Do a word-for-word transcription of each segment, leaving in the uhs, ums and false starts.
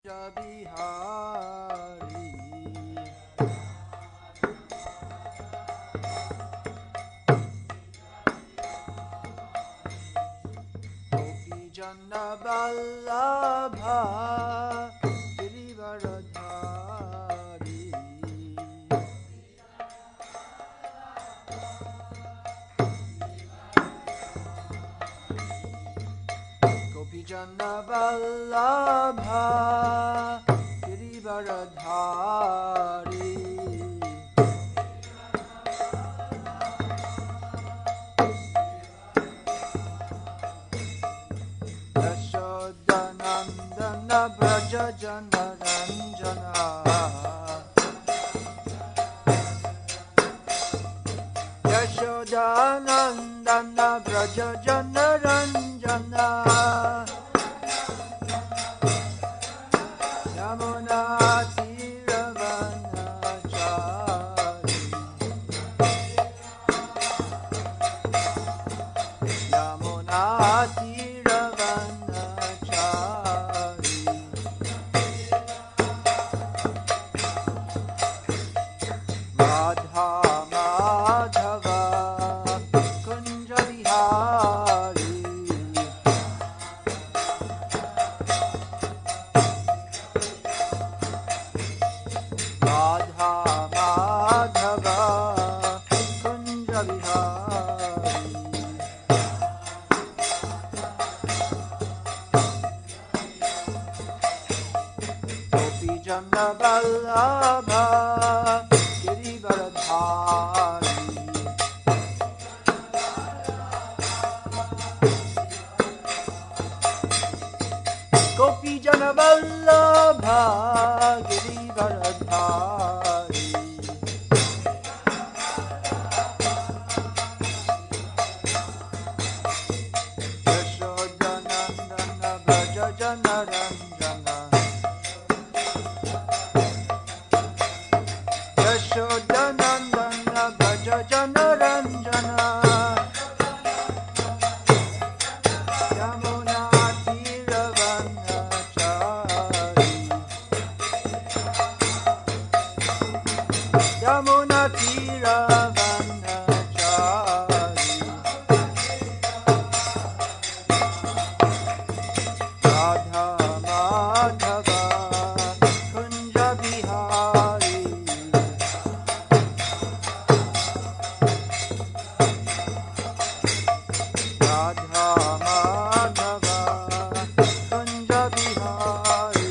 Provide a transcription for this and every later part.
Bihari Gopi Jana Vallabha Girivaradhari Gopi Jana Vallabha Girivaradhari Yashodanandana Braja Jana Ranjana Yashodanandana Braja Jana Ranjana Yamuna Tiravanachari Yamuna Tiravanachari Radha Madhava Kunja Vihari Radha Madhava Kunja Vihari Gopi Jana Vallabha Girivaradhari Gopi Jana Vallabha Girivaradhari Yashodanandana Braja Jana Ranjana Yashodanandana Braja Jana Ranjana Yamuna Tiravanachari Yamuna Tiravanachari Radha Madhava Kunja Vihari Radha Madhava Kunja Vihari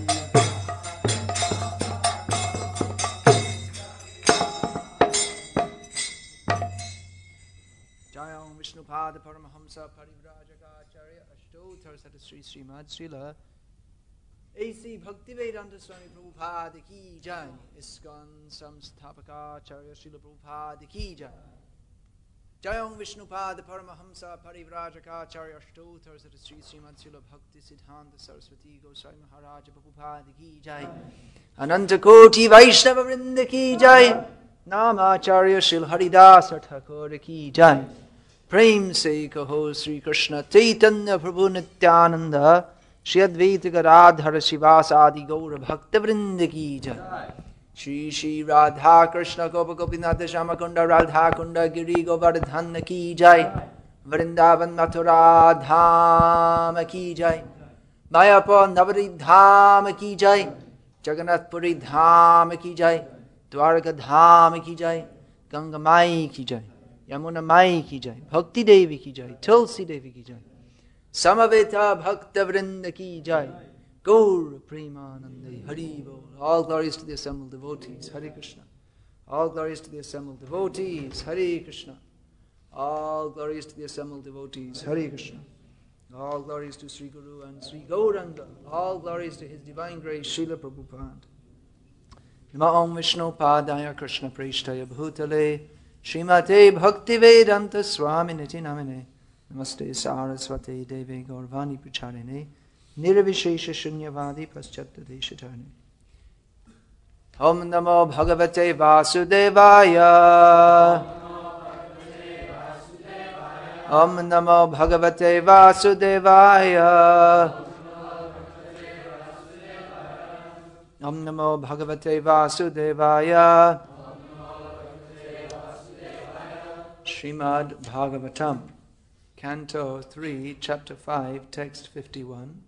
Jayam Vishnupada Paramahamsa Parivrajaka Ashtotar Satasri Srimad Srila A C Bhaktivedanta Swami Prabhupada Ki Jai ISKCON Samsthapaka Acharya Srila Prabhupada Ki Jai Jayam Vishnupada Paramahamsa Parivrajaka Acharya Ashtotar Satasri Srimad Srila Bhakti Siddhanta Saraswati Goswami Maharaja Prabhupada Ki Jai Ananta Koti Vaishnava Vrinda Ki Jai Namacharya Shil Haridasa Thakur Ki Jai Prem Se Kaho Sri Krishna Chaitanya Prabhu Nityananda Shri Advaita Gadadhara Shivasadi Gaura Bhakta Vrinda Ki Jai Shri Shri Radha Krishna Gopa Gopinatha Shamakunda Radha Kunda Giri Govardhana Ki Jai Vrindavan Mathura Dhama Ki Jai Mayapur Navadvip Dhama Ki Jai Jagannath Puri Dhama Ki Jai Dwarka Dhama Ki Jai Ganga Mai Ki Jai Yamuna Mai Ki Jai Bhakti Devi Ki Jai Tulsi Devi Ki Jai Samaveta Bhakta Vrinda Ki Jai Gaur Premanande Hari Bol. All glories to the assembled devotees. Hare Krishna. All glories to the assembled devotees. Hare Krishna. All glories to the assembled devotees. Hare Krishna. All glories to Sri Guru and Sri Gauranga. All glories to His Divine Grace, Srila Prabhupada. Nama Om Vishnu Padaya Krishna Preshtaya Bhutale Srimate Bhaktivedanta Swami Niti Namine Namaste Saraswate Deve Gaurvani Pracharine Nirvishesha Shunyavadi Paschatta Deshatane Om Namo Bhagavate Vasudevaya Om Namo Bhagavate Vasudevaya Om Namo Bhagavate Vasudevaya. Srimad Bhagavatam, Canto three, Chapter five, Text fifty-one.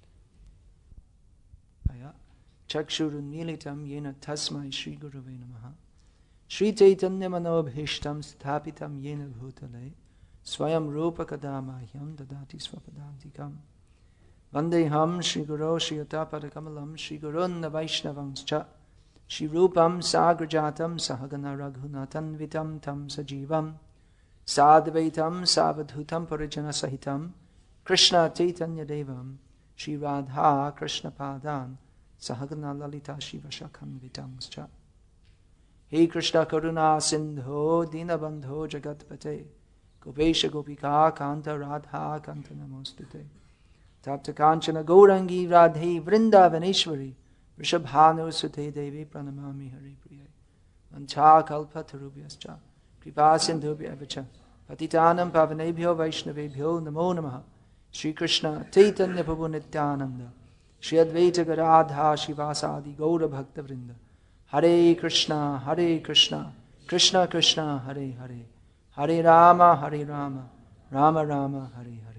Chakshurun militam yena tasmai Shri Gurave Namaha. Shri Chaitanya Manobhishtam Sthapitam yena bhutale Swayam Rupa Kadamahyam Dadati Swapadantikam. Vandeham Shri Guru Shri Yatapada Kamalam Shri Gurun Vaishnavangscha Shri Rupam Sagrajatam Sahagana Raghunatan Vitam Tam Sajivam Sadvaitam Savadhutam Parijana Sahitam Krishna Chaitanya Devam Shri Radha Krishna Padan Sahagana Lalita Shiva Shakam Vitangscha. He Krishna Karuna Sindho Dinabandho Jagatpate Gopesha Gopika Kanta Radha Kanta Namostute Tapta Kanchana Gaurangi Radhe Vrindavaneshwari Rishabhanu Sute Devi Pranamami Hari Priya Mancha Kalpa Tarubhyascha Kripa Sindhubhya Evacha Patitanam Pavanebhyo Vaishnavebhyo Namo Namaha Shri Krishna Chaitanya Prabhu Nityananda Shri Advaita Garadha Shivasadi Gaura Bhakta Vrinda Hare Krishna Hare Krishna Krishna Krishna Hare Hare Hare Rama Hare Rama Rama Rama Hare Hare.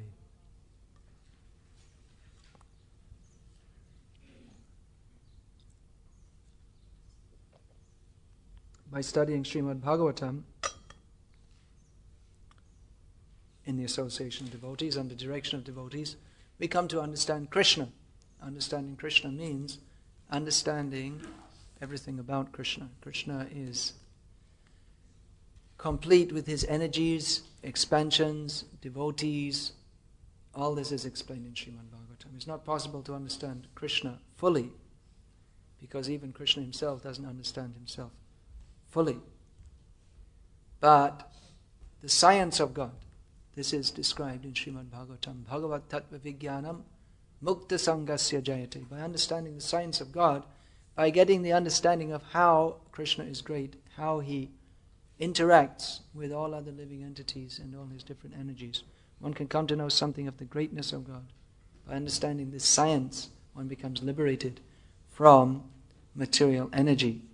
By studying Srimad Bhagavatam in the association of devotees, under direction of devotees, we come to understand Krishna. Understanding Krishna means understanding everything about Krishna. Krishna is complete with his energies, expansions, devotees. All this is explained in Srimad Bhagavatam. It's not possible to understand Krishna fully because even Krishna himself doesn't understand himself fully. But the science of God, this is described in Srimad Bhagavatam. Bhagavat Tattva Vijnanam Mukta Sangasya Jayate. By understanding the science of God, by getting the understanding of how Krishna is great, how he interacts with all other living entities and all his different energies, one can come to know something of the greatness of God. By understanding this science, one becomes liberated from material energy.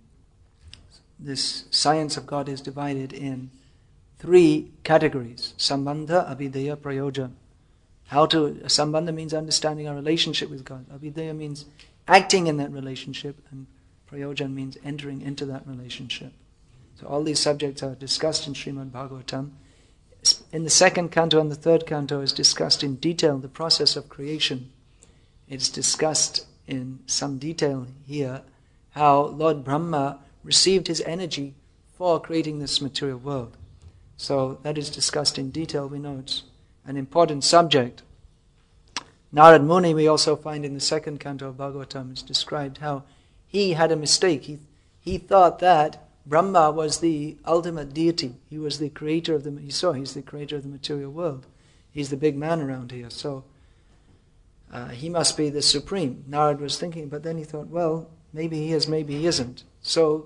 This science of God is divided in three categories. Sambandha, Abhidheya, Prayoja. How to, Sambandha means understanding our relationship with God. Abhidheya means acting in that relationship. And Prayoja means entering into that relationship. So all these subjects are discussed in Srimad Bhagavatam. In the second canto and the third canto is discussed in detail the process of creation. It's discussed in some detail here how Lord Brahma received his energy for creating this material world. So that is discussed in detail. We know it's an important subject. Narad Muni, we also find in the second canto of Bhagavatam, it's described how he had a mistake. He, he thought that Brahma was the ultimate deity. He was the creator of the, he saw he's the creator of the material world. He's the big man around here. So uh, he must be the supreme. Narad was thinking, but then he thought, well, maybe he is, maybe he isn't. So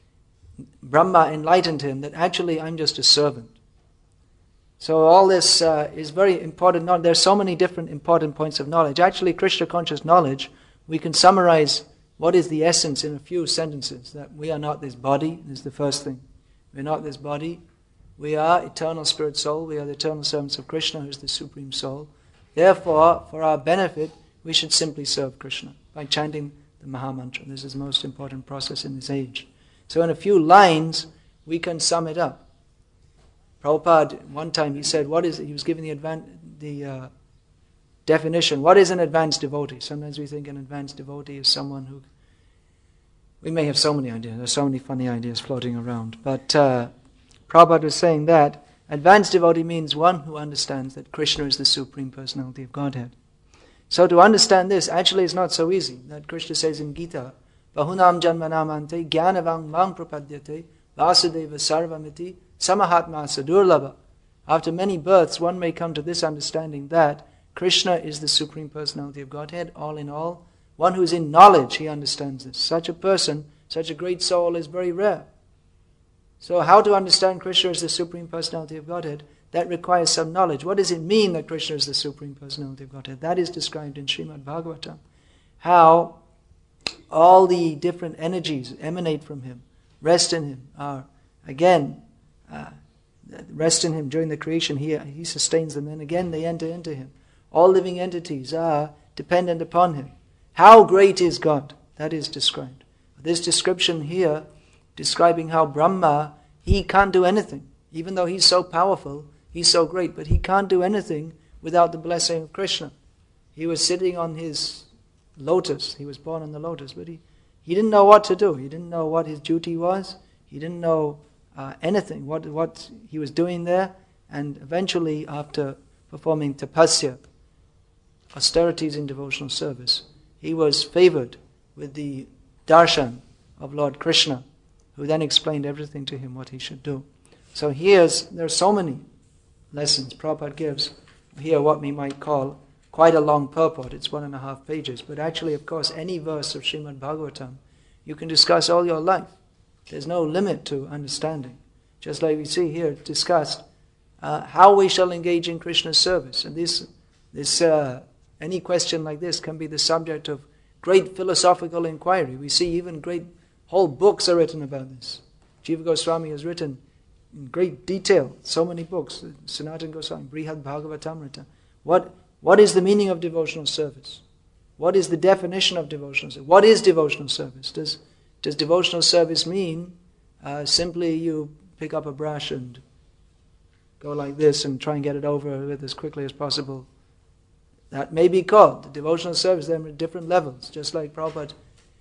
Brahma enlightened him that actually I'm just a servant. So all this uh, is very important. There are so many different important points of knowledge. Actually, Krishna conscious knowledge, we can summarize what is the essence in a few sentences. That we are not this body, is the first thing. We're not this body. We are eternal spirit soul. We are the eternal servants of Krishna, who is the supreme soul. Therefore, for our benefit, we should simply serve Krishna by chanting the Maha Mantra. This is the most important process in this age. So in a few lines, we can sum it up. Prabhupada, one time he said, what is it? He was giving the, advan- the uh, definition. What is an advanced devotee? Sometimes we think an advanced devotee is someone who... We may have so many ideas. There are so many funny ideas floating around. But uh, Prabhupada was saying that advanced devotee means one who understands that Krishna is the Supreme Personality of Godhead. So to understand this, actually it's not so easy. That Krishna says in Gita, Bahunam janmanamante jnanavang mang prapadyate vasudeva sarvamiti samahatma sadurlabha. After many births, one may come to this understanding that Krishna is the Supreme Personality of Godhead, all in all. One who is in knowledge, he understands this. Such a person, such a great soul is very rare. So how to understand Krishna as the Supreme Personality of Godhead? That requires some knowledge. What does it mean that Krishna is the Supreme Personality of Godhead? That is described in Srimad Bhagavatam. How all the different energies emanate from him, rest in him, are again, uh, rest in him during the creation, he, he sustains them, and again they enter into him. All living entities are dependent upon him. How great is God? That is described. This description here, describing how Brahma, he can't do anything. Even though he's so powerful, he's so great, but he can't do anything without the blessing of Krishna. He was sitting on his lotus, he was born on the lotus, but he, he didn't know what to do. He didn't know what his duty was. He didn't know uh, anything, what, what he was doing there. And eventually, after performing tapasya, austerities in devotional service, he was favored with the darshan of Lord Krishna, who then explained everything to him, what he should do. So here's, there are so many lessons Prabhupada gives here, what we might call quite a long purport. It's one and a half pages, but actually, of course, any verse of Srimad Bhagavatam you can discuss all your life. There's no limit to understanding. Just like we see here discussed uh, how we shall engage in Krishna's service. And this, this uh, any question like this can be the subject of great philosophical inquiry. We see even great whole books are written about this. Jiva Goswami has written in great detail so many books. Sanatana Goswami, Brihad Bhagavatamrita. What what is the meaning of devotional service? What is the definition of devotional service? What is devotional service? Does does devotional service mean uh, simply you pick up a brush and go like this and try and get it over with as quickly as possible? That may be called the devotional service. There are different levels, just like Prabhupada.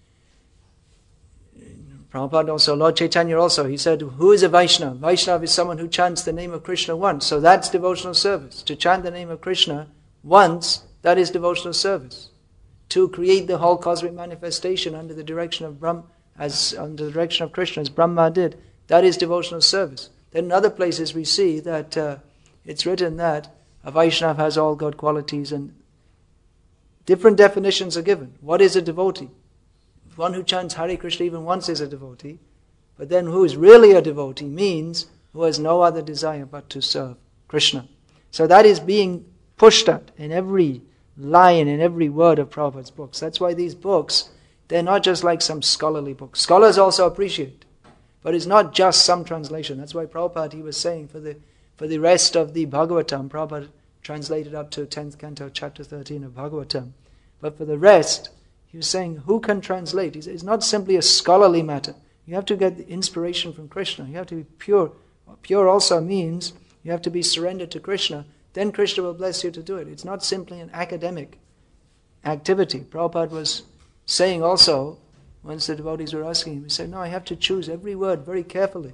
Prabhupada also, Lord Chaitanya also, he said, who is a Vaishnava? Vaishnava is someone who chants the name of Krishna once. So that's devotional service. To chant the name of Krishna once, that is devotional service. To create the whole cosmic manifestation under the direction of Brahma, as under the direction of Krishna, as Brahma did, that is devotional service. Then in other places we see that uh, it's written that a Vaishnava has all God qualities, and different definitions are given. What is a devotee? One who chants Hare Krishna even once is a devotee, but then who is really a devotee means who has no other desire but to serve Krishna. So that is being pushed at in every line, in every word of Prabhupada's books. That's why these books, they're not just like some scholarly books. Scholars also appreciate, but it's not just some translation. That's why Prabhupada, he was saying for the for the rest of the Bhagavatam, Prabhupada translated up to tenth canto, chapter thirteen of Bhagavatam. But for the rest, he was saying, who can translate? It's not simply a scholarly matter. You have to get the inspiration from Krishna. You have to be pure. Pure also means you have to be surrendered to Krishna. Then Krishna will bless you to do it. It's not simply an academic activity. Prabhupada was saying also, once the devotees were asking him, he said, no, I have to choose every word very carefully,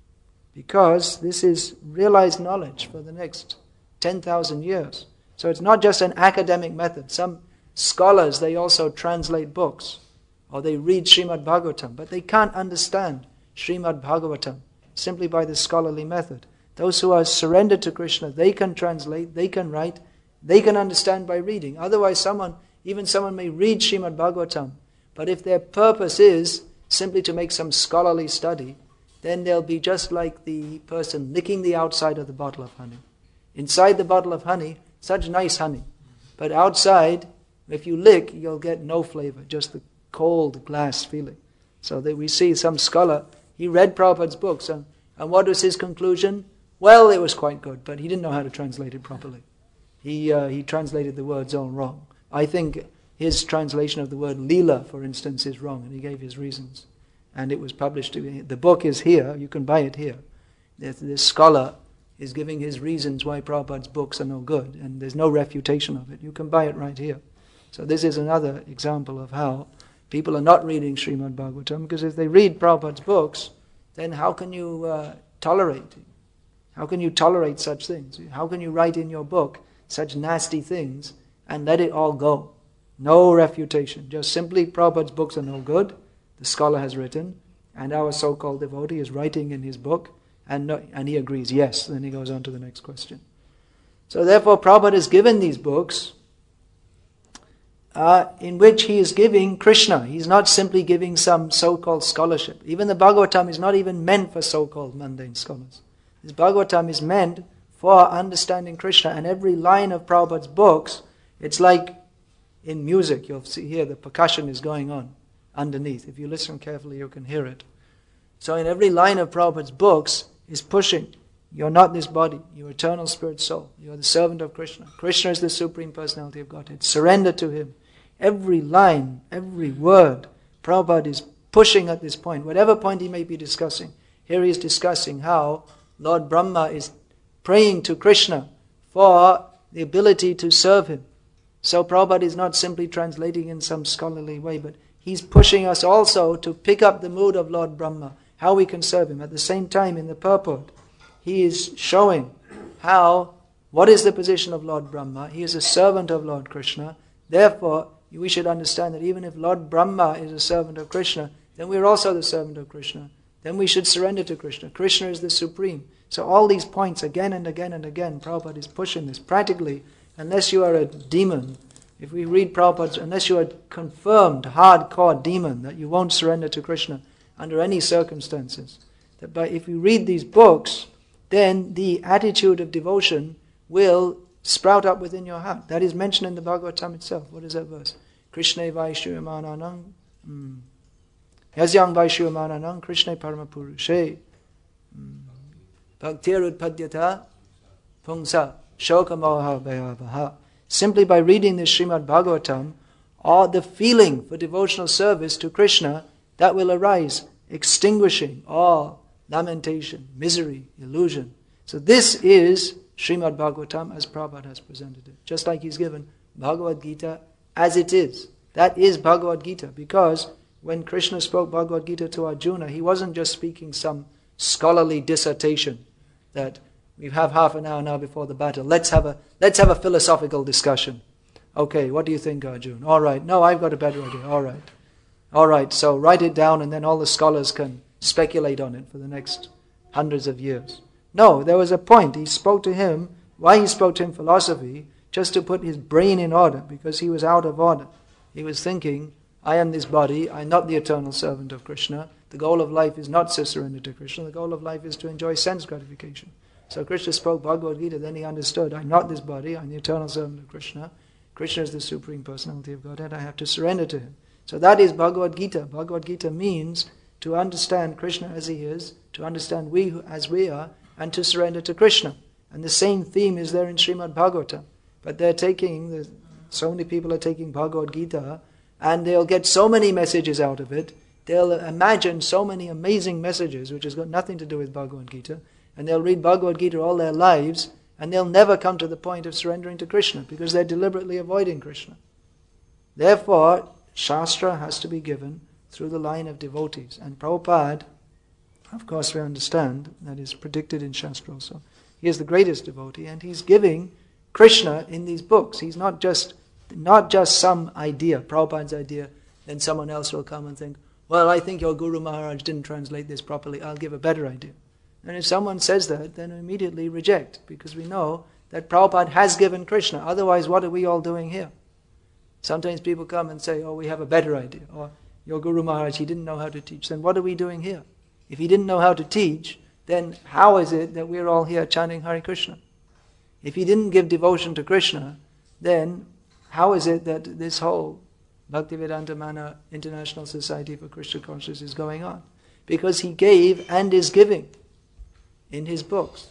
because this is realized knowledge for the next ten thousand years. So it's not just an academic method. Some scholars, they also translate books, or they read Srimad Bhagavatam, but they can't understand Srimad Bhagavatam simply by the scholarly method. Those who are surrendered to Krishna, they can translate, they can write, they can understand by reading. Otherwise someone, even someone may read Srimad Bhagavatam, but if their purpose is simply to make some scholarly study, then they'll be just like the person licking the outside of the bottle of honey. Inside the bottle of honey, such nice honey, but outside, if you lick, you'll get no flavor, just the cold glass feeling. So that we see some scholar, he read Prabhupada's books, and, and what was his conclusion? Well, it was quite good, but he didn't know how to translate it properly. He uh, he translated the words all wrong. I think his translation of the word lila, for instance, is wrong, and he gave his reasons. And it was published. The book is here, you can buy it here. This, this scholar is giving his reasons why Prabhupada's books are no good, and there's no refutation of it. You can buy it right here. So this is another example of how people are not reading Srimad Bhagavatam, because if they read Prabhupada's books, then how can you uh, tolerate? How can you tolerate such things? How can you write in your book such nasty things and let it all go? No refutation. Just simply Prabhupada's books are no good, the scholar has written, and our so-called devotee is writing in his book, and no, and he agrees, yes. Then he goes on to the next question. So therefore Prabhupada has given these books Uh, in which he is giving Krishna. He's not simply giving some so-called scholarship. Even the Bhagavatam is not even meant for so-called mundane scholars. This Bhagavatam is meant for understanding Krishna, and every line of Prabhupada's books, it's like in music. You'll see here the percussion is going on. underneath. If you listen carefully, you can hear it. So in every line of Prabhupada's books is pushing, you're not this body, you're eternal spirit soul, you're the servant of Krishna. Krishna is the Supreme Personality of Godhead. Surrender to Him. Every line, every word, Prabhupada is pushing at this point, whatever point he may be discussing. Here he is discussing how Lord Brahma is praying to Krishna for the ability to serve him. So Prabhupada is not simply translating in some scholarly way, but he's pushing us also to pick up the mood of Lord Brahma, how we can serve him. At the same time, in the purport, he is showing how, what is the position of Lord Brahma? He is a servant of Lord Krishna. Therefore, we should understand that even if Lord Brahma is a servant of Krishna, then we are also the servant of Krishna. Then we should surrender to Krishna. Krishna is the supreme. So all these points again and again and again, Prabhupada is pushing this. Practically, unless you are a demon, if we read Prabhupada, unless you are a confirmed, hardcore demon, that you won't surrender to Krishna under any circumstances. That by, if you read these books, then the attitude of devotion will sprout up within your heart. That is mentioned in the Bhagavatam itself. What is that verse? Krishna Vaishyamananam mm. Yasyang Vaishyamananam Krishna Paramapurushe Bhaktir Udpadhyata Pungsa Shokamoha Bhayavaha. Simply by reading this Srimad Bhagavatam, all the feeling for devotional service to Krishna, that will arise, extinguishing all lamentation, misery, illusion. So this is Srimad Bhagavatam as Prabhupada has presented it. Just like he's given Bhagavad Gita as it is. That is Bhagavad Gita, because when Krishna spoke Bhagavad Gita to Arjuna, he wasn't just speaking some scholarly dissertation that we have half an hour now before the battle. Let's have a let's have a philosophical discussion. Okay, what do you think, Arjuna? All right. No, I've got a better idea. All right. All right, so write it down and then all the scholars can speculate on it for the next hundreds of years. No, there was a point. He spoke to him, why he spoke to him philosophy, just to put his brain in order, because he was out of order. He was thinking, I am this body, I am not the eternal servant of Krishna. The goal of life is not to surrender to Krishna. The goal of life is to enjoy sense gratification. So Krishna spoke Bhagavad Gita, then he understood, I am not this body, I am the eternal servant of Krishna. Krishna is the Supreme Personality of Godhead, I have to surrender to him. So that is Bhagavad Gita. Bhagavad Gita means to understand Krishna as he is, to understand we as we are, and to surrender to Krishna. And the same theme is there in Srimad Bhagavatam. But they're taking, the, so many people are taking Bhagavad Gita, and they'll get so many messages out of it. They'll imagine so many amazing messages, which has got nothing to do with Bhagavad Gita, and they'll read Bhagavad Gita all their lives, and they'll never come to the point of surrendering to Krishna, because they're deliberately avoiding Krishna. Therefore, Shastra has to be given through the line of devotees. And Prabhupada, of course we understand, that is predicted in Shastra also. He is the greatest devotee, and he's giving Krishna in these books. He's not just not just some idea, Prabhupada's idea, then someone else will come and think, well, I think your Guru Maharaj didn't translate this properly, I'll give a better idea. And if someone says that, then we immediately reject, because we know that Prabhupada has given Krishna. Otherwise, what are we all doing here? Sometimes people come and say, oh, we have a better idea. Or, your Guru Maharaj, he didn't know how to teach. Then what are we doing here? If he didn't know how to teach, then how is it that we're all here chanting Hare Krishna? If he didn't give devotion to Krishna, then how is it that this whole Bhaktivedanta Mana International Society for Krishna Consciousness is going on? Because he gave and is giving in his books.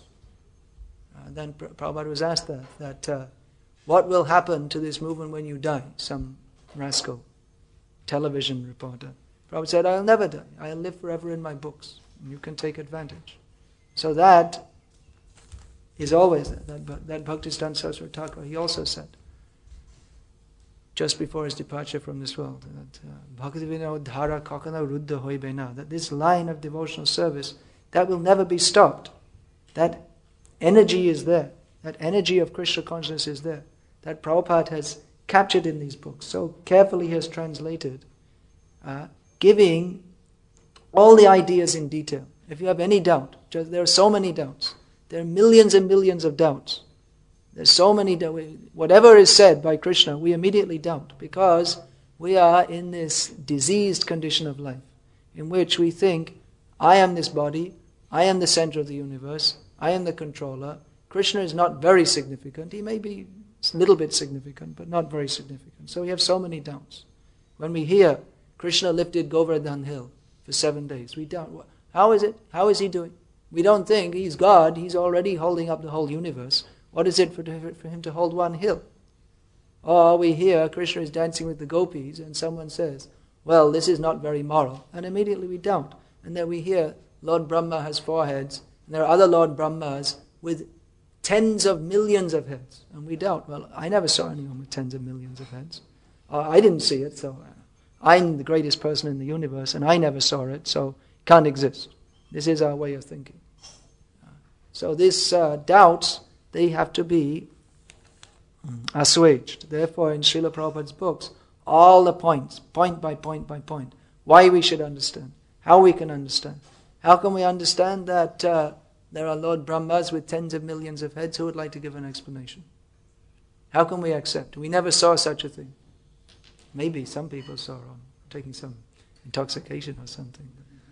Uh, then Prabhupada was asked that, that uh, what will happen to this movement when you die? Some rascal television reporter. Prabhupada said, I'll never die. I'll live forever in my books. And you can take advantage. So that is always there. That, that Bhaktisiddhanta Saraswati Thakur, he also said, just before his departure from this world, that Bhaktivinoda dhara kakana ruddha hoibe na, that this line of devotional service, that will never be stopped. That energy is there. That energy of Krishna consciousness is there. That Prabhupada has captured in these books, so carefully he has translated, uh, giving all the ideas in detail. If you have any doubt, just, there are so many doubts. There are millions and millions of doubts. There's so many doubts. Whatever is said by Krishna, we immediately doubt, because we are in this diseased condition of life, in which we think, I am this body, I am the center of the universe, I am the controller. Krishna is not very significant. He may be a little bit significant, but not very significant. So we have so many doubts. When we hear Krishna lifted Govardhan hill for seven days. We don't. How is it? How is he doing? We don't think he's God. He's already holding up the whole universe. What is it for, for him to hold one hill? Or we hear Krishna is dancing with the gopis and someone says, well, this is not very moral. And immediately we don't. And then we hear Lord Brahma has four heads. And there are other Lord Brahmas with tens of millions of heads. And we don't. Well, I never saw anyone with tens of millions of heads. Uh, I didn't see it, so I'm the greatest person in the universe and I never saw it, so it can't exist. This is our way of thinking. Uh, so these uh, doubts, they have to be assuaged. Therefore, in Srila Prabhupada's books, all the points, point by point by point, why we should understand, how we can understand. How can we understand that uh, there are Lord Brahmas with tens of millions of heads? Who would like to give an explanation? How can we accept? We never saw such a thing. Maybe some people saw wrong, taking some intoxication or something.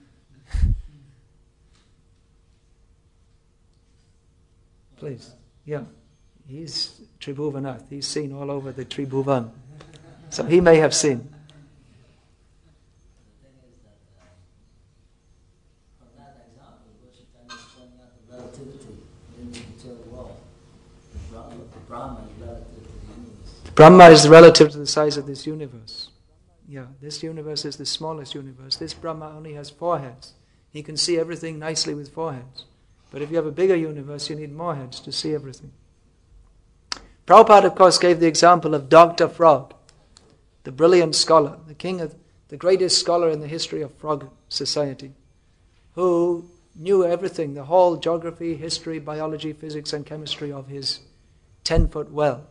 Please, yeah. He's Tribhuvanath. He's seen all over the Tribhuvan. So he may have seen. The thing is that uh, from that example, Goswami is pointing out the relativity in the material world. The Brahma, the Brahma is relative to the universe. Brahma is relative to the size of this universe. Yeah, this universe is the smallest universe. This Brahma only has four heads. He can see everything nicely with four heads. But if you have a bigger universe, you need more heads to see everything. Prabhupada, of course, gave the example of Doctor Frog, the brilliant scholar, the king of, the greatest scholar in the history of frog society, who knew everything, the whole geography, history, biology, physics and chemistry of his ten-foot well.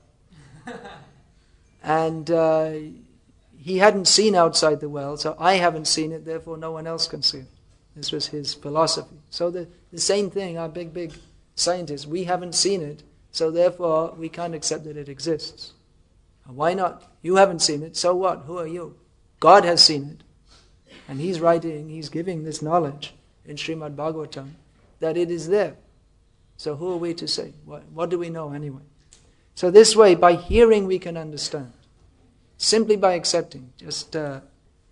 And uh, he hadn't seen outside the well, so I haven't seen it, therefore no one else can see it. This was his philosophy. So the, the same thing, our big, big scientists, we haven't seen it, so therefore we can't accept that it exists. Why not? You haven't seen it, so what? Who are you? God has seen it. And He's writing, He's giving this knowledge in Srimad Bhagavatam that it is there. So who are we to say? What, what do we know anyway? So this way, by hearing we can understand. Simply by accepting. Just uh,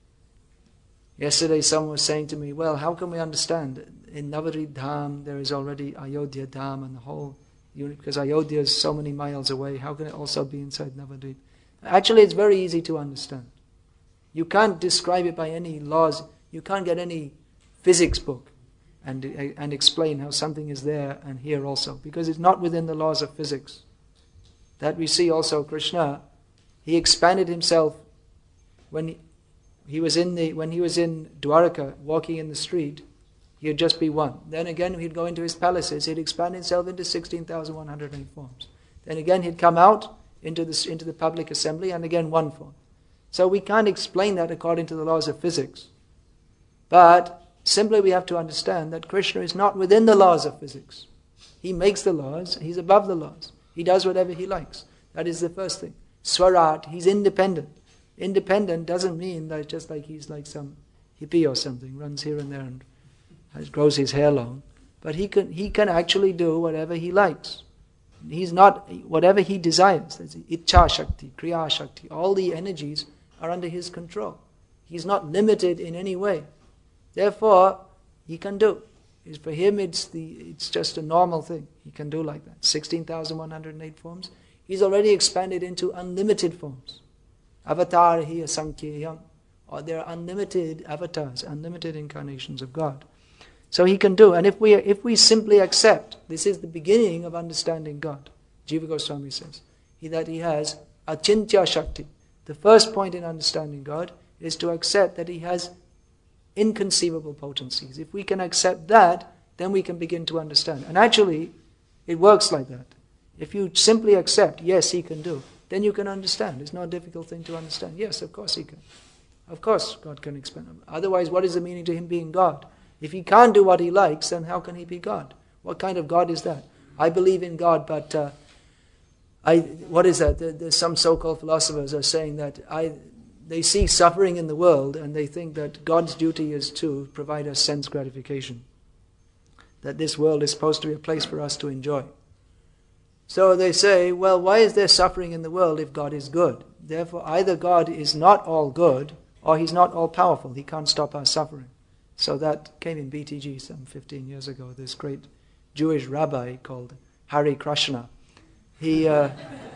yesterday someone was saying to me, well, how can we understand? In Navarid Dham there is already Ayodhya Dham and the whole unit, because Ayodhya is so many miles away, how can it also be inside Navadvip? Actually, it's very easy to understand. You can't describe it by any laws. You can't get any physics book and, and explain how something is there and here also, because it's not within the laws of physics. That we see also Krishna, he expanded himself when he, he was in the when he was in Dwaraka, walking in the street. He'd just be one. Then again, he'd go into his palaces. He'd expand himself into sixteen thousand one hundred eight forms. Then again, he'd come out into the, into the public assembly, and again one form. So we can't explain that according to the laws of physics. But simply we have to understand that Krishna is not within the laws of physics. He makes the laws. He's above the laws. He does whatever he likes. That is the first thing. Swarat, he's independent. Independent doesn't mean that just like he's like some hippie or something, runs here and there and grows his hair long, but he can he can actually do whatever he likes. He's not, whatever he desires. That's Ichcha Shakti, Kriya Shakti, all the energies are under his control. He's not limited in any way. Therefore, he can do. For him, it's the it's just a normal thing. He can do like that. sixteen thousand one hundred eight forms. He's already expanded into unlimited forms. Avatar hi asankheyam. Or there are unlimited avatars, unlimited incarnations of God. So he can do, and if we if we simply accept, this is the beginning of understanding God. Jiva Goswami says he, that he has achintya shakti. The first point in understanding God is to accept that he has inconceivable potencies. If we can accept that, then we can begin to understand. And actually, it works like that. If you simply accept, yes, he can do, then you can understand. It's not a difficult thing to understand. Yes, of course he can. Of course God can expand. Otherwise, what is the meaning to him being God? If he can't do what he likes, then how can he be God? What kind of God is that? I believe in God, but uh, I what is that? There, there's some so-called philosophers are saying that I they see suffering in the world and they think that God's duty is to provide us sense gratification. That this world is supposed to be a place for us to enjoy. So they say, well, why is there suffering in the world if God is good? Therefore, either God is not all good, or he's not all-powerful, he can't stop our suffering. So that came in B T G some fifteen years ago, this great Jewish rabbi called Hari Krishna. He, uh,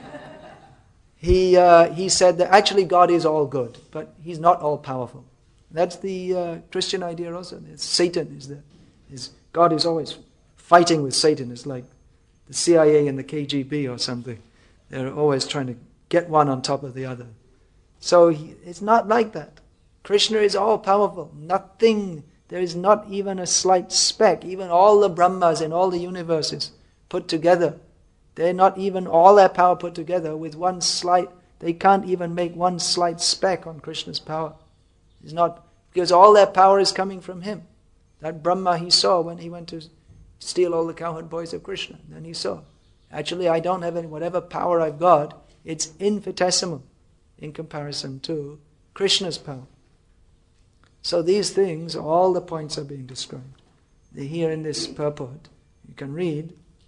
he, uh, he said that actually God is all good, but he's not all-powerful. That's the uh, Christian idea also. Satan is there. Is, God is always fighting with Satan. It's like the C I A and the K G B or something. They're always trying to get one on top of the other. So he, it's not like that. Krishna is all-powerful. Nothing, there is not even a slight speck. Even all the Brahmas in all the universes put together, they're not even all their power put together with one slight, they can't even make one slight speck on Krishna's power. It's not, because all their power is coming from him. That Brahma he saw when he went to steal all the cowherd boys of Krishna. Then he saw, actually I don't have any, whatever power I've got, it's infinitesimal in comparison to Krishna's power. So these things, all the points are being described. They're here in this purport. You can read.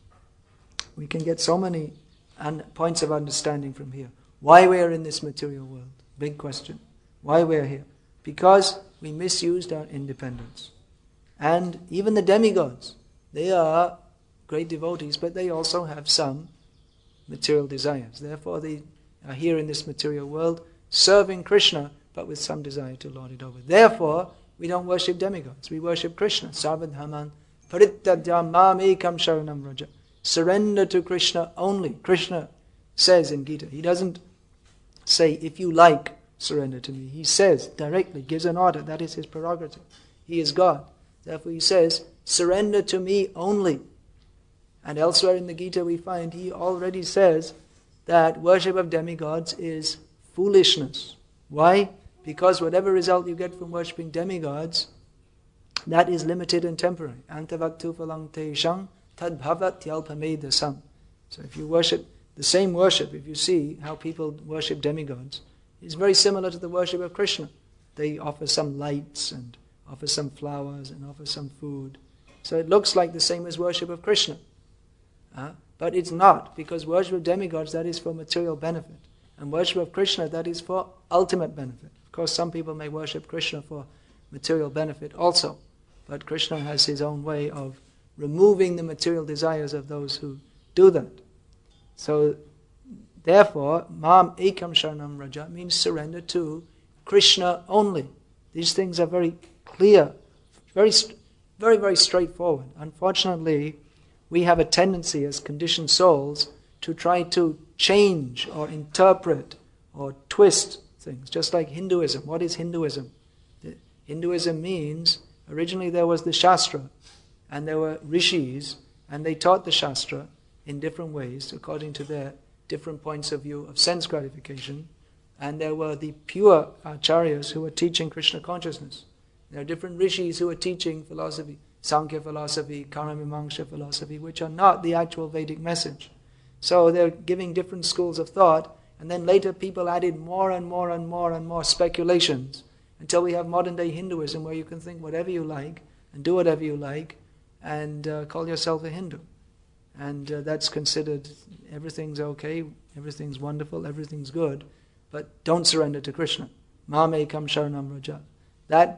We can get so many un- points of understanding from here. Why we are in this material world? Big question. Why we are here? Because we misused our independence. And even the demigods, they are great devotees, but they also have some material desires. Therefore they are here in this material world, serving Krishna, but with some desire to lord it over. Therefore, we don't worship demigods, we worship Krishna. Sarvadhaman parityajya mam ekam sharanam vraja. Surrender to Krishna only. Krishna says in Gita, he doesn't say, if you like, surrender to me. He says directly, gives an order, that is his prerogative. He is God. Therefore he says, surrender to me only. And elsewhere in the Gita we find he already says that worship of demigods is foolishness. Why? Because whatever result you get from worshipping demigods, that is limited and temporary. Antavattu phalang teshang tad bhavat yalpamedasam. So if you worship the same worship, if you see how people worship demigods, it's very similar to the worship of Krishna. They offer some lights and offer some flowers and offer some food. So it looks like the same as worship of Krishna. Uh, but it's not, because worship of demigods, that is for material benefit. And worship of Krishna, that is for ultimate benefit. Of course, some people may worship Krishna for material benefit also. But Krishna has his own way of removing the material desires of those who do that. So, therefore, Mam Ekam Sharanam Raja means surrender to Krishna only. These things are very clear, very, very, very straightforward. Unfortunately, we have a tendency as conditioned souls to try to change or interpret or twist things, just like Hinduism. What is Hinduism? Hinduism means, originally there was the Shastra, and there were rishis, and they taught the Shastra in different ways, according to their different points of view of sense gratification, and there were the pure acharyas who were teaching Krishna consciousness. There are different rishis who are teaching philosophy, Sankhya philosophy, Karma-mimamsa philosophy, which are not the actual Vedic message. So they're giving different schools of thought, and then later people added more and more and more and more speculations, until we have modern-day Hinduism, where you can think whatever you like, and do whatever you like, and uh, call yourself a Hindu. And uh, that's considered, everything's okay, everything's wonderful, everything's good, but don't surrender to Krishna. Mam ekam sharanam vraja. That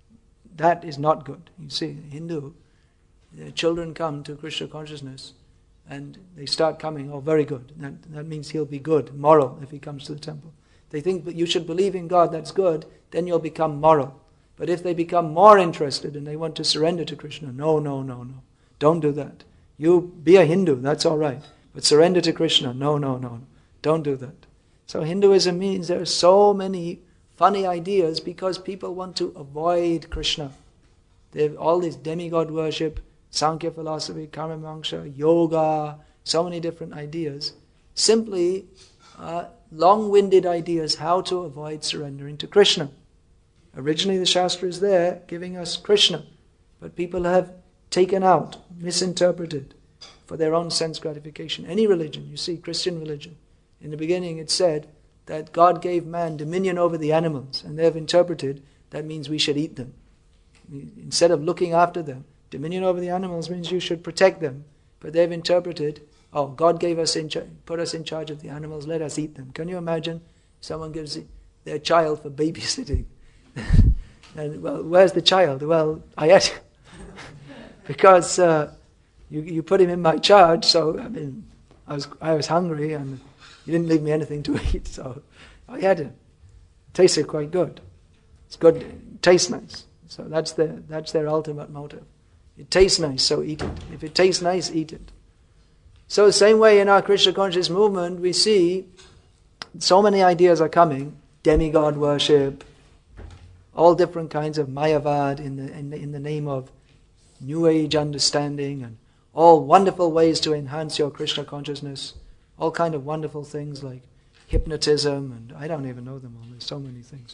That is not good. You see, Hindu, their children come to Krishna consciousness and they start coming, oh, very good. That, that means he'll be good, moral, if he comes to the temple. They think that you should believe in God, that's good, then you'll become moral. But if they become more interested and they want to surrender to Krishna, no, no, no, no. Don't do that. You be a Hindu, that's all right. But surrender to Krishna, no, no, no, no. Don't do that. So Hinduism means there are so many funny ideas because people want to avoid Krishna. They have all this demigod worship, Sankhya philosophy, Karma-mimamsa, yoga, so many different ideas. Simply uh, long-winded ideas how to avoid surrendering to Krishna. Originally the Shastra is there giving us Krishna, but people have taken out, misinterpreted for their own sense gratification. Any religion, you see, Christian religion, in the beginning it said that God gave man dominion over the animals, and they have interpreted that means we should eat them. Instead of looking after them, dominion over the animals means you should protect them, but they've interpreted, oh, God gave us in char- put us in charge of the animals, let us eat them. Can you imagine someone gives their child for babysitting? And, well, where's the child? Well, I ate it. Because uh, you, you put him in my charge, so, I mean, I was, I was hungry, and you didn't leave me anything to eat, so I had it. Tasted quite good. It's good, it tastes nice. So that's their, that's their ultimate motive. It tastes nice, so eat it. If it tastes nice, eat it. So the same way in our Krishna conscious movement, we see so many ideas are coming. Demigod worship, all different kinds of Mayavad in the, in the, in the name of New Age understanding, and all wonderful ways to enhance your Krishna consciousness. All kind of wonderful things like hypnotism, and I don't even know them all. There's so many things.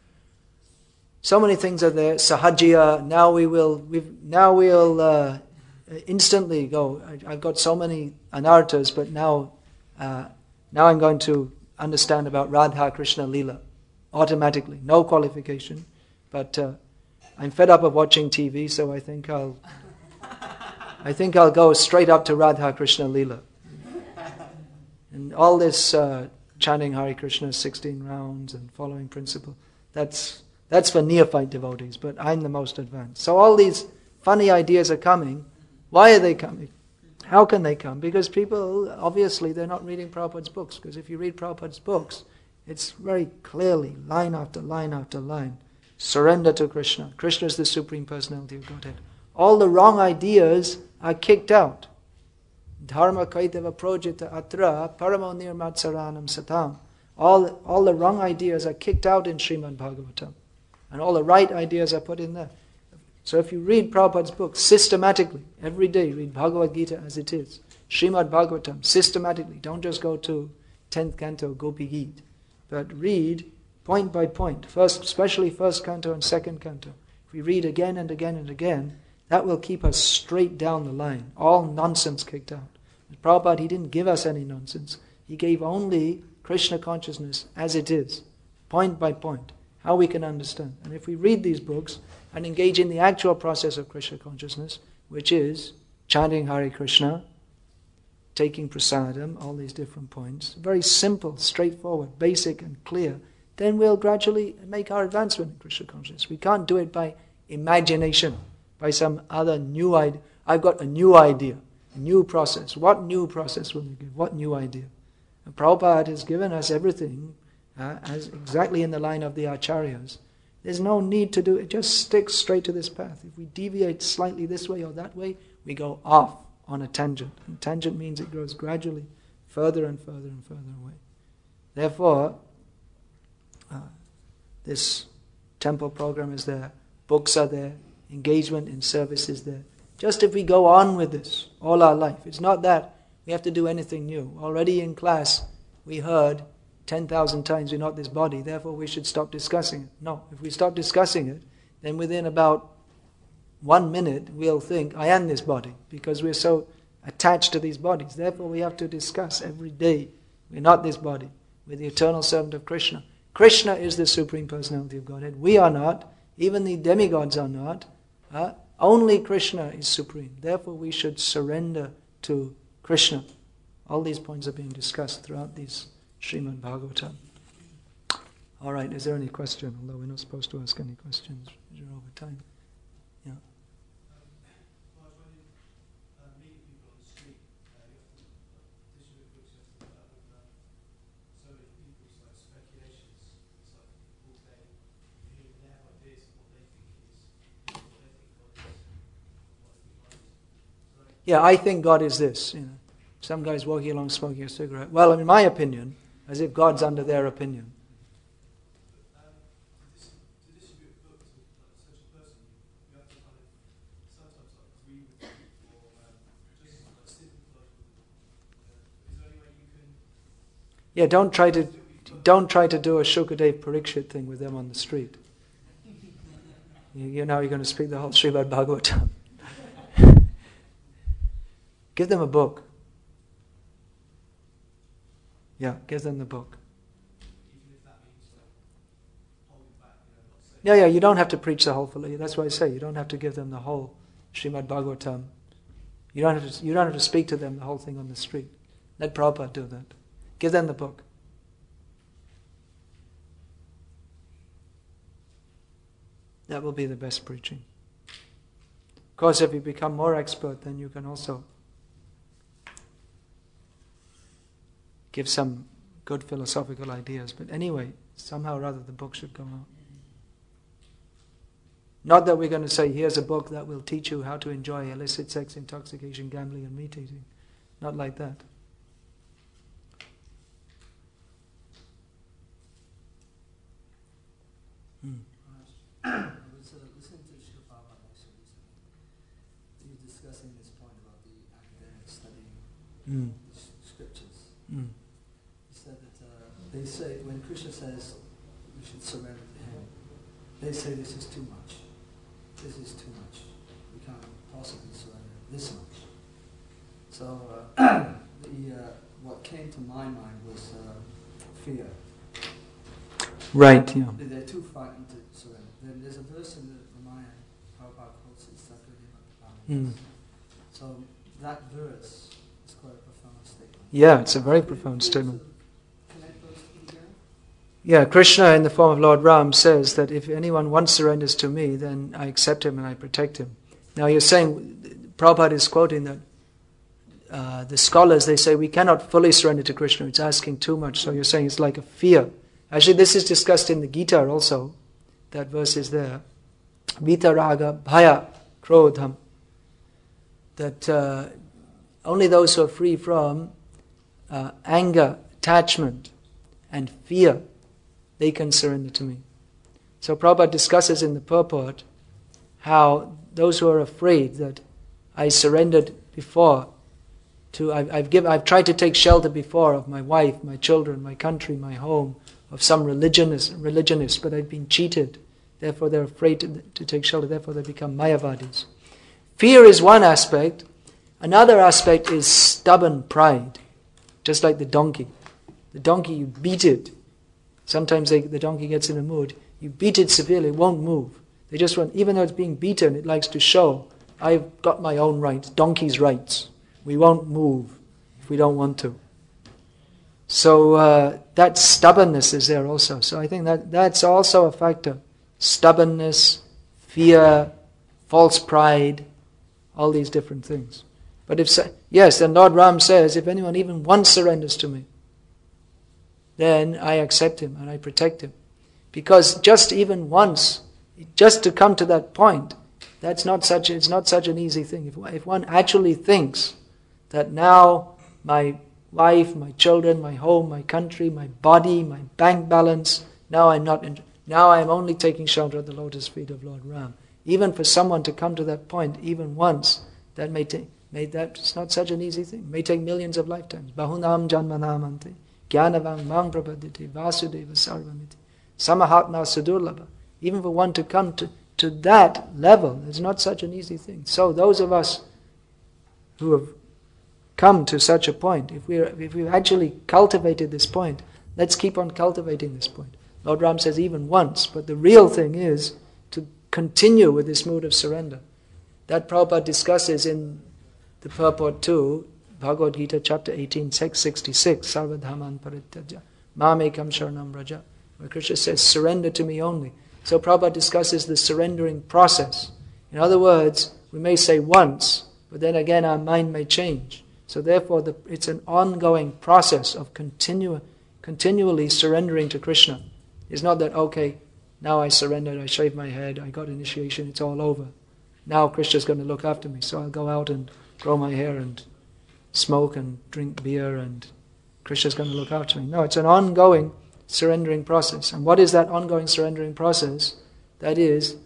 So many things are there. Sahajya. Now we will. We've, now we'll uh, instantly go. I, I've got so many anarthas, but now, uh, now I'm going to understand about Radha Krishna Leela automatically, no qualification. But uh, I'm fed up of watching T V, so I think I'll. I think I'll go straight up to Radha Krishna Leela. And all this uh, chanting Hare Krishna sixteen rounds and following principle, that's that's for neophyte devotees, but I'm the most advanced. So all these funny ideas are coming. Why are they coming? How can they come? Because people, obviously, they're not reading Prabhupada's books. Because if you read Prabhupada's books, it's very clearly, line after line after line, surrender to Krishna. Krishna is the Supreme Personality of Godhead. All the wrong ideas are kicked out. Dharma kaitava projita atra paramo nirmatsaranam satam. All, all the wrong ideas are kicked out in Srimad Bhagavatam. And all the right ideas are put in there. So if you read Prabhupada's book systematically, every day, read Bhagavad Gita as it is. Srimad Bhagavatam, systematically. Don't just go to tenth canto, Gopi Gita. But read point by point. First, especially first canto and second canto. If we read again and again and again, that will keep us straight down the line. All nonsense kicked out. And Prabhupada, he didn't give us any nonsense. He gave only Krishna consciousness as it is, point by point, how we can understand. And if we read these books and engage in the actual process of Krishna consciousness, which is chanting Hare Krishna, taking prasadam, all these different points, very simple, straightforward, basic and clear, then we'll gradually make our advancement in Krishna consciousness. We can't do it by imagination, by some other new idea. I've got a new idea, a new process. What new process will you give? What new idea? And Prabhupada has given us everything uh, as exactly in the line of the Acharyas. There's no need to do it. Just stick straight to this path. If we deviate slightly this way or that way, we go off on a tangent. And tangent means it grows gradually further and further and further away. Therefore, uh, this temple program is there, books are there, engagement in service is there. Just if we go on with this all our life, it's not that we have to do anything new. Already in class, we heard ten thousand times, we're not this body, therefore we should stop discussing it. No, if we stop discussing it, then within about one minute, we'll think, I am this body, because we're so attached to these bodies. Therefore we have to discuss every day, we're not this body, we're the eternal servant of Krishna. Krishna is the Supreme Personality of Godhead. We are not, even the demigods are not. Uh, only Krishna is supreme. Therefore we should surrender to Krishna. All these points are being discussed throughout these Srimad Bhagavatam. All right, is there any question? Although we're not supposed to ask any questions. We're over time. Yeah. Yeah, I think God is this. You know, some guys walking along smoking a cigarette. Well, in my opinion, as if God's under their opinion. Yeah, don't try to don't try to do a Shukadev Parikshit thing with them on the street. You, you know you're going to speak the whole Srimad Bhagavatam. Give them a book. Yeah, give them the book. Yeah, yeah, you don't have to preach the whole philosophy. That's why I say you don't have to give them the whole Srimad Bhagavatam. You don't have to, you don't have to speak to them the whole thing on the street. Let Prabhupada do that. Give them the book. that will be the best preaching. Of course, if you become more expert, then you can also give some good philosophical ideas. But anyway, somehow or other the book should come out. Not that we're going to say, here's a book that will teach you how to enjoy illicit sex, intoxication, gambling and meat eating. Not like that. Hmm. I was uh, listening to Srila Prabhupada actually recently. He was discussing this point about the academic studying Mm. s- scriptures. Mm. He said that uh, they say, when Krishna says we should surrender to him, they say this is too much. This is too much. We can't possibly surrender this much. So uh, the uh, what came to my mind was uh, fear. Right, yeah. They're too frightened to surrender. Then there's a verse in the Ramayana, Prabhupada quotes it, Sakyadeva. Mm. So that verse is quite a profound statement. Yeah, it's a very Could you profound please, statement. uh, Connect those two together? Yeah, Krishna in the form of Lord Ram says that if anyone once surrenders to me, then I accept him and I protect him. Now you're saying, Prabhupada is quoting that uh, the scholars, they say we cannot fully surrender to Krishna, it's asking too much. So you're saying it's like a fear. Actually, this is discussed in the Gita also. That verse is there. Vitaraga bhaya krodham. That uh, only those who are free from uh, anger, attachment, and fear, they can surrender to me. So Prabhupada discusses in the purport how those who are afraid that I surrendered before to, I've, I've, give, I've tried to take shelter before of my wife, my children, my country, my home, of some religionist, religionist, but I've been cheated. Therefore they're afraid to, to take shelter, therefore they become Mayavadis. Fear is one aspect. Another aspect is stubborn pride. Just like the donkey. The donkey, you beat it. Sometimes they, the donkey gets in a mood. You beat it severely, it won't move. They just want, even though it's being beaten, it likes to show, I've got my own rights, donkey's rights. We won't move if we don't want to. So uh, that stubbornness is there also. So I think that that's also a factor. Stubbornness, fear, false pride, all these different things. But if, yes, then Lord Ram says, if anyone even once surrenders to me, then I accept him and I protect him. Because just even once, just to come to that point, that's not such, it's not such an easy thing. If, if one actually thinks that now my wife, my children, my home, my country, my body, my bank balance, now I'm not, in, now I'm only taking shelter at the lotus feet of Lord Ram. Even for someone to come to that point, even once, that may take, may that, it's not such an easy thing. It may take millions of lifetimes. Bahunam janmanamante, jnanavam mang prapaditi, vasudeva sarvamiti, samahatma sudurlabha. Even for one to come to, to that level, it's not such an easy thing. So those of us who have come to such a point, if we if we've actually cultivated this point, let's keep on cultivating this point. Lord Ram says even once, but the real thing is to continue with this mood of surrender. That Prabhupada discusses in the purport to Bhagavad Gita chapter eighteen, text sixty-six, Sarvadhaman Parityaja, Mamekam Sharanam Raja, where Krishna says, surrender to me only. So Prabhupada discusses the surrendering process. In other words, we may say once, but then again our mind may change. So therefore the, it's an ongoing process of continu- continually surrendering to Krishna. It's not that, okay, now I surrendered, I shaved my head, I got initiation, it's all over. Now Krishna's going to look after me, so I'll go out and grow my hair and smoke and drink beer and Krishna's going to look after me. No, it's an ongoing surrendering process. And what is that ongoing surrendering process? That is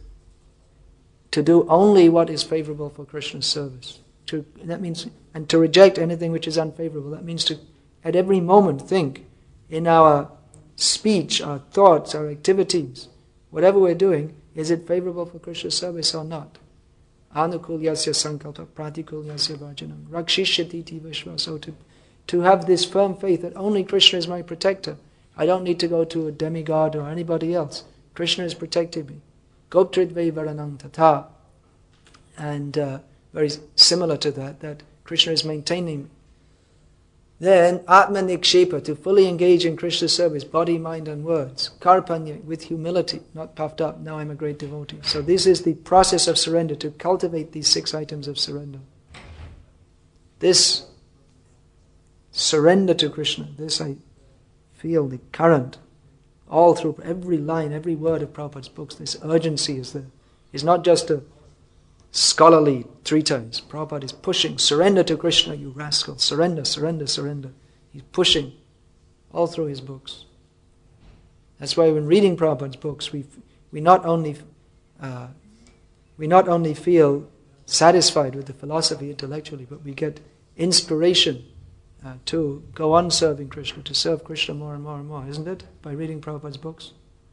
to do only what is favorable for Krishna's service. To, that means, and to reject anything which is unfavorable. That means to, at every moment, think in our speech, our thoughts, our activities, whatever we're doing, is it favorable for Krishna's service or not? Anukulyasya sankalpa pratikulyasya varjanam rakshishyati vishva. So to, to have this firm faith that only Krishna is my protector. I don't need to go to a demigod or anybody else. Krishna is protecting me. Goptridve varanang tata. And uh, very similar to that, that Krishna is maintaining Then Atma Nikshepa, to fully engage in Krishna's service, body, mind and words. Karpanya, with humility, not puffed up, now I'm a great devotee. So this is the process of surrender, to cultivate these six items of surrender. This surrender to Krishna, this I feel the current, all through every line, every word of Prabhupada's books, this urgency is there. It's not just a scholarly treatise. Prabhupada is pushing, surrender to Krishna, you rascal, surrender, surrender, surrender. He's pushing all through his books. That's why when reading Prabhupada's books, we we not only uh, we not only feel satisfied with the philosophy intellectually, but we get inspiration uh, to go on serving Krishna, to serve Krishna more and more and more, isn't it? By reading Prabhupada's books.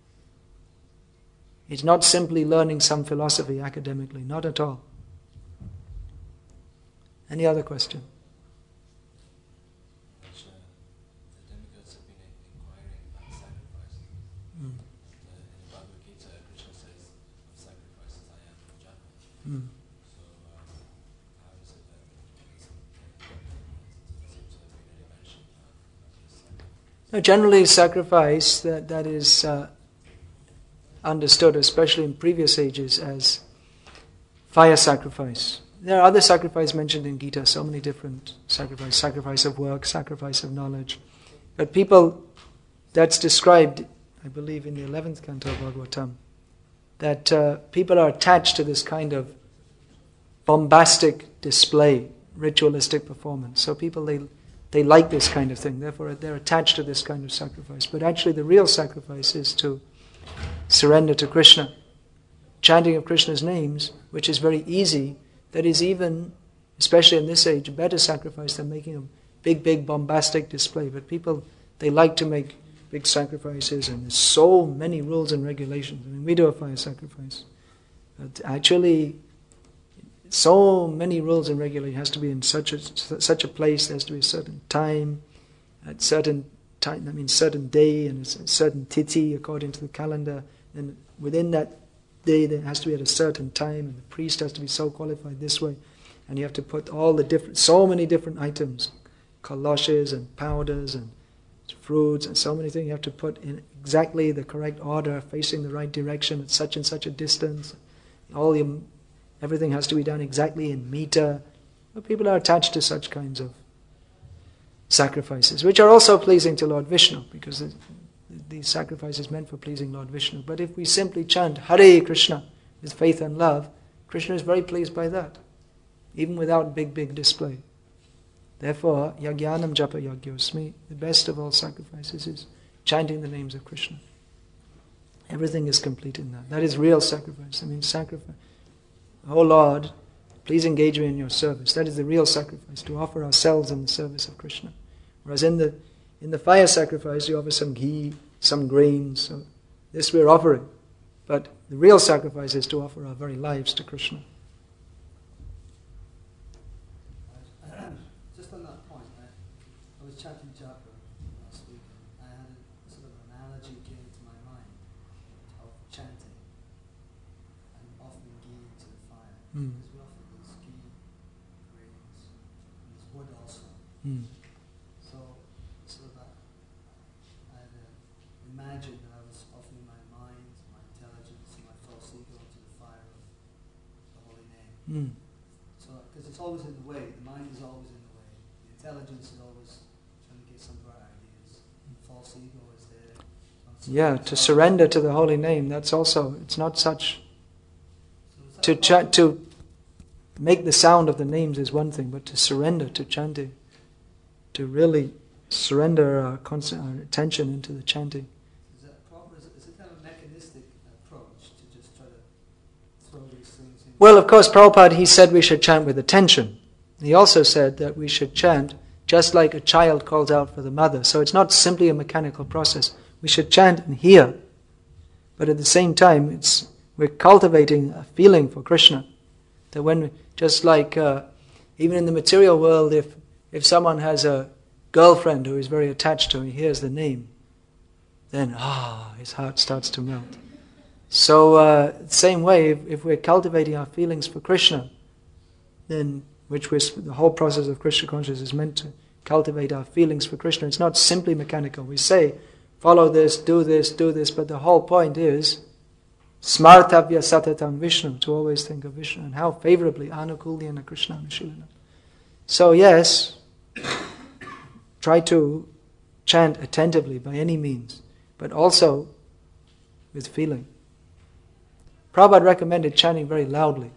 It's not simply learning some philosophy academically, not at all. Any other question? Which, uh, the demigods have been inquiring about sacrifice. Mm. Uh, in the Bhagavad Gita, Krishna says, of sacrifices I am Japa. Mm. So, um, how is it that in some doesn't seem to have been any mention of this sacrifice? No, generally sacrifice, that, that is uh, understood, especially in previous ages, as fire sacrifice. There are other sacrifices mentioned in Gita, so many different sacrifices, sacrifice of work, sacrifice of knowledge. But people, that's described, I believe, in the eleventh canto of Bhagavatam, that uh, people are attached to this kind of bombastic display, ritualistic performance. So people, they they like this kind of thing, therefore they're attached to this kind of sacrifice. But actually the real sacrifice is to surrender to Krishna. Chanting of Krishna's names, which is very easy, that is even, especially in this age, a better sacrifice than making a big, big bombastic display. But people, they like to make big sacrifices, and there's so many rules and regulations. I mean, we do a fire sacrifice. But actually, so many rules and regulations. It has to be in such a such a place, there has to be a certain time, at certain time, I mean certain day, and a certain tithi according to the calendar. And within that day, there has to be at a certain time, and the priest has to be so qualified this way. And you have to put all the different, so many different items, kaloshes and powders and fruits and so many things you have to put in exactly the correct order, facing the right direction at such and such a distance. All your, everything has to be done exactly in meter. But people are attached to such kinds of sacrifices, which are also pleasing to Lord Vishnu, because the, the sacrifice is meant for pleasing Lord Vishnu. But if we simply chant Hare Krishna with faith and love, Krishna is very pleased by that, even without big, big display. Therefore, Yagyanam Japa Yagyosmi, the best of all sacrifices is chanting the names of Krishna. Everything is complete in that. That is real sacrifice. I mean, sacrifice. Oh Lord, please engage me in your service. That is the real sacrifice, to offer ourselves in the service of Krishna. Whereas in the in the fire sacrifice, you offer some ghee, some grains. So this we're offering. But the real sacrifice is to offer our very lives to Krishna. Just on that point, I, I was chanting japa last week, and I had a sort of analogy came to my mind of chanting and offering ghee to the fire. Mm. Because we offer these ghee, grains, and there's wood also. Mm. So, sort of that, I had uh, imagined that I was offering my mind, my intelligence, and my false ego to the fire of the holy name. Mm. So, because it's always in the way, the mind is always in the way, the intelligence is always trying to get some bright ideas, the false ego is there. Yeah, to surrender to the holy name, that's also, it's not such, So to cha- to make the sound of the names is one thing, but to surrender to chanting, to really surrender our, constant, our attention into the chanting. Is that proper? Is it, is it kind of a mechanistic approach to just try to throw these things in? Well, of course, Prabhupada, he said we should chant with attention. He also said that we should chant just like a child calls out for the mother. So it's not simply a mechanical process. We should chant and hear. But at the same time, it's we're cultivating a feeling for Krishna. That when, just like, uh, even in the material world, if if someone has a girlfriend who is very attached to him, he hears the name, then, ah, his heart starts to melt. So, uh, same way, if, if we're cultivating our feelings for Krishna, then, which we're, the whole process of Krishna consciousness is meant to cultivate our feelings for Krishna. It's not simply mechanical. We say, follow this, do this, do this, but the whole point is smartavya satatam Vishnu, to always think of Vishnu, and how favorably anukulyana Krishna Nishilana. So yes, try to chant attentively by any means, but also with feeling. Prabhupada recommended chanting very loudly.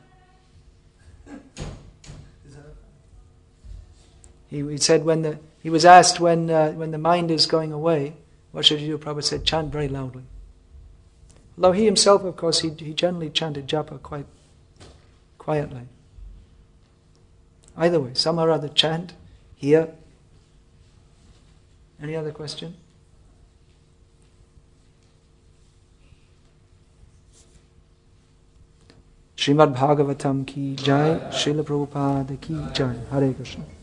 He, he said when the he was asked when uh, when the mind is going away, what should you do? Prabhupada said, chant very loudly. Although he himself, of course, he he generally chanted japa quite quietly. Either way, some or other chant, hear. Any other question? Srimad Bhagavatam ki jai, Srila Prabhupada ki jai. Hare Krishna.